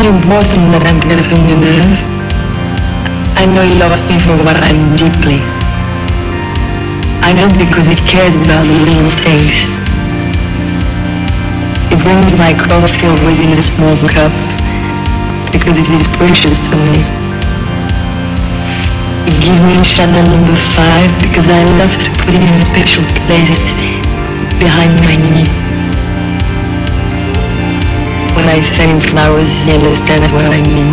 important that I'm getting you there. I know he loves me for what I'm deeply. I know because he cares about the little things. He brings my coffee always in a small cup because it is precious to me. He gives me Chanel number 5 because I love to put it in a special place behind my knee. When I send him flowers, he understands what I mean.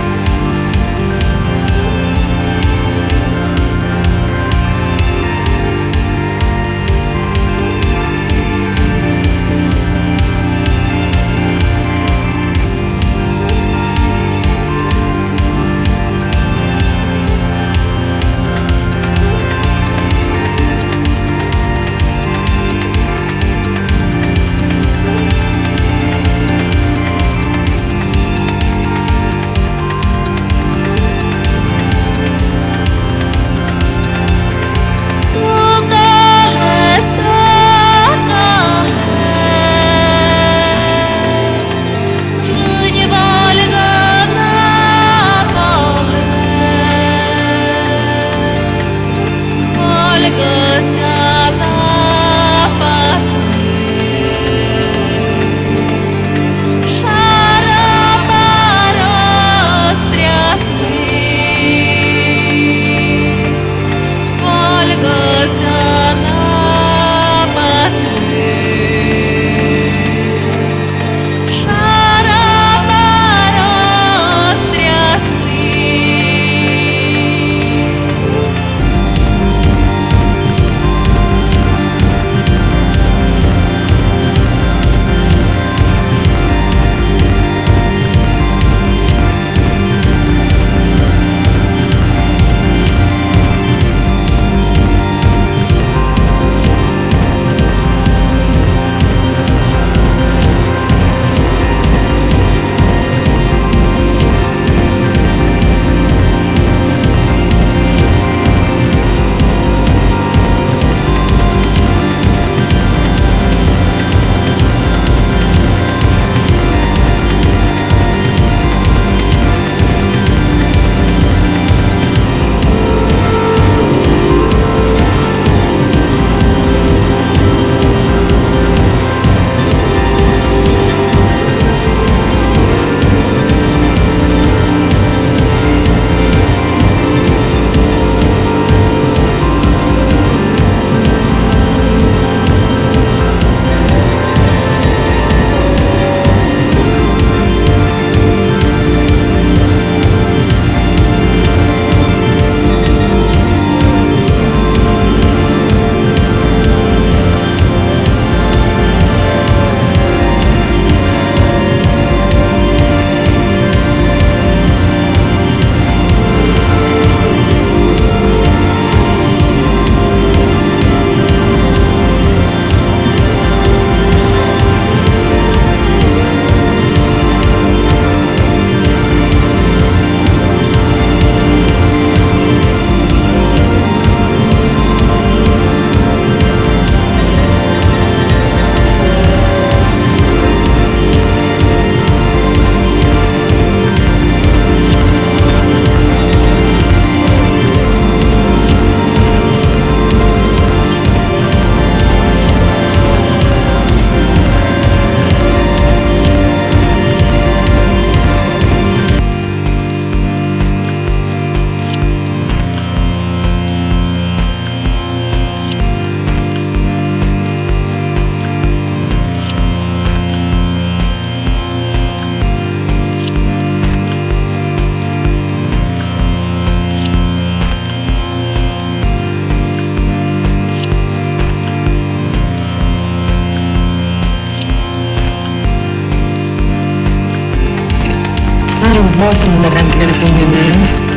Important that I'm getting you there.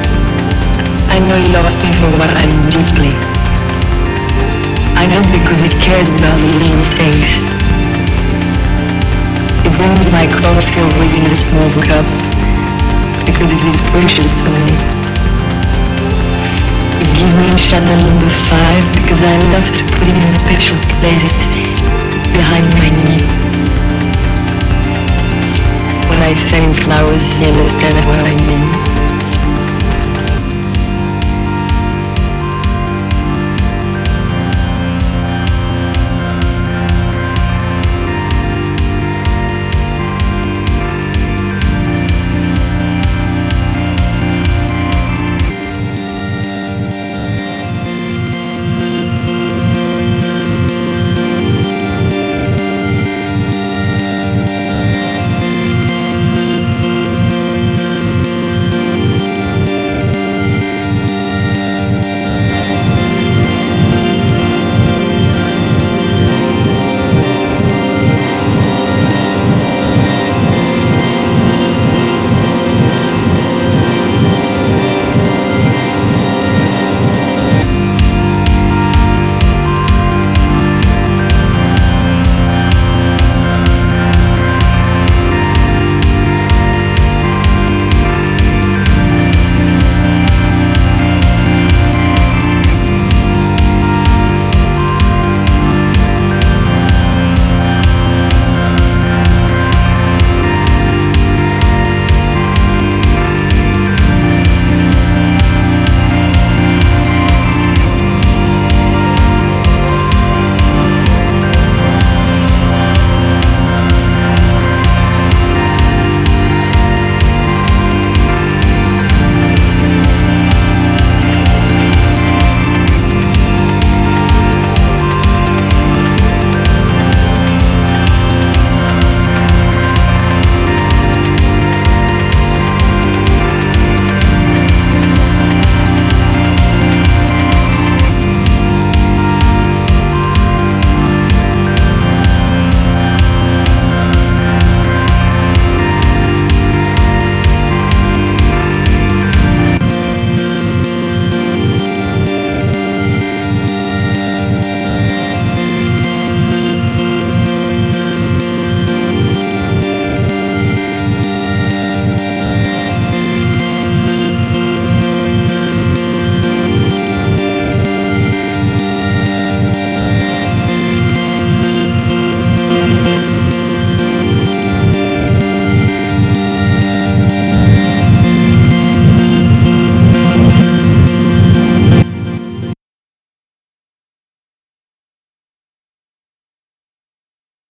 I know he loves me for what I'm deeply. I know because he cares about the little things. He brings my coffee always in a small cup because it is precious to me. He gives me Chanel number 5 because I love to put it in a special place behind my knee. When I send him flowers, he understands what I mean.